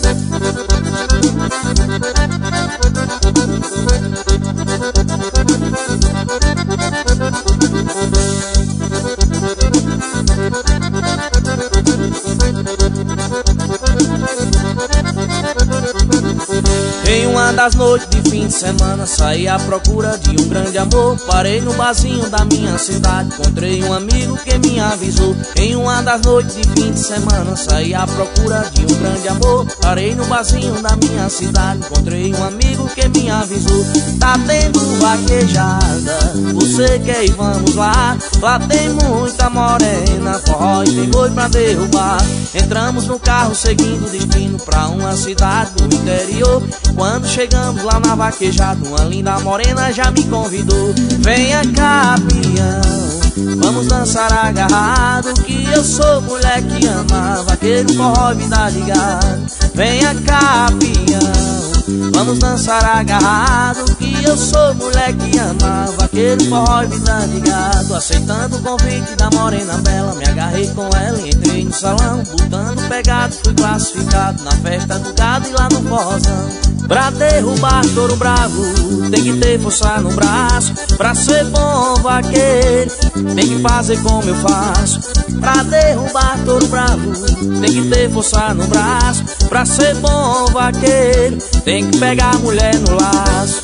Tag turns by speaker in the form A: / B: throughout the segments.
A: Em uma das noites de fim de semana saí à procura de um grande amor. Parei no barzinho da minha cidade, encontrei um amigo que me avisou. Em uma das noites de fim de semana saí à procura de um grande amor. Parei no barzinho da minha cidade, encontrei um amigo que me avisou. Tá tendo vaquejada, você quer ir, vamos lá. Lá tem muita morena, forró e tem boi pra derrubar. Entramos no carro seguindo o destino pra uma cidade do interior. Quando chegamos lá na vaquejada, uma linda morena já me convidou. Venha cá, peão, vamos dançar agarrado, que eu sou mulher que ama vaqueiro, forró, vida ligado. Venha cá, peão, vamos dançar agarrado, que eu sou mulher que ama vaqueiro, forró, vida ligado. Aceitando o convite da morena bela, me agarrei com ela e entrei no salão. Botando pegado, fui classificado na festa do gado e lá no forrozão. Pra derrubar touro bravo, tem que ter força no braço. Pra ser bom vaqueiro, tem que fazer como eu faço. Pra derrubar touro bravo, tem que ter força no braço. Pra ser bom vaqueiro, tem que pegar a mulher no laço.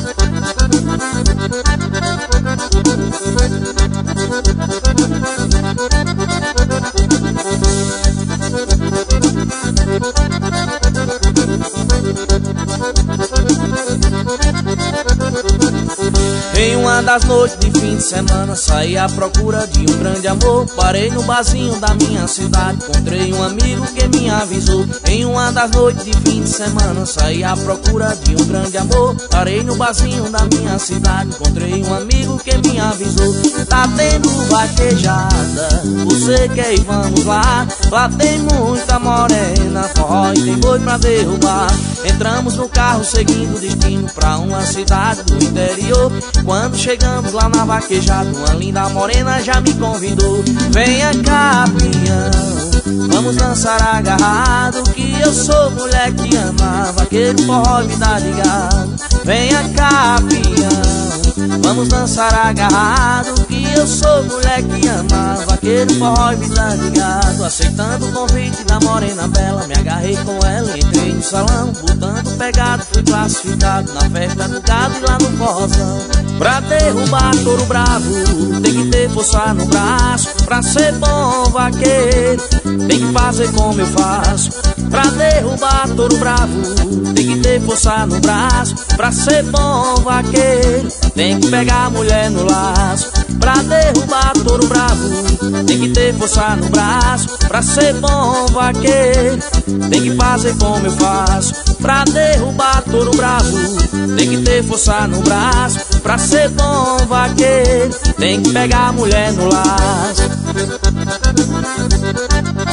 A: Em uma das noites de fim de semana saí à procura de um grande amor. Parei no barzinho da minha cidade, encontrei um amigo que me avisou. Em uma das noites de fim de semana saí à procura de um grande amor. Parei no barzinho da minha cidade, encontrei um amigo que me avisou. Tá tendo vaquejada, você quer ir, vamos lá. Lá tem muita morena, forró e tem boi pra derrubar. Entramos no carro seguindo o destino pra uma cidade do interior. Quando chegamos lá na vaquejada, uma linda morena já me convidou. Venha cá, peão, vamos dançar agarrado, que eu sou mulher que ama vaqueiro, forró, vida ligado. Venha cá, peão, vamos dançar agarrado, que eu sou mulher que ama vaqueiro, forró, vida ligado. Aceitando o convite da morena bela, me agarrei com ela e entrei no salão. Botando pegado, fui classificado na festa do gado e lá no forrozão. Pra derrubar touro bravo, tem que ter força no braço. Pra ser bom vaqueiro, tem que fazer como eu faço. Pra derrubar touro bravo, tem que ter força no braço. Pra ser bom vaqueiro, tem que pegar a mulher no laço. Pra derrubar touro bravo, tem que ter força no braço. Pra ser bom vaqueiro, tem que fazer como eu faço. Pra derrubar touro bravo, tem que ter força no braço. Pra ser bom vaqueiro, tem que pegar a mulher no laço.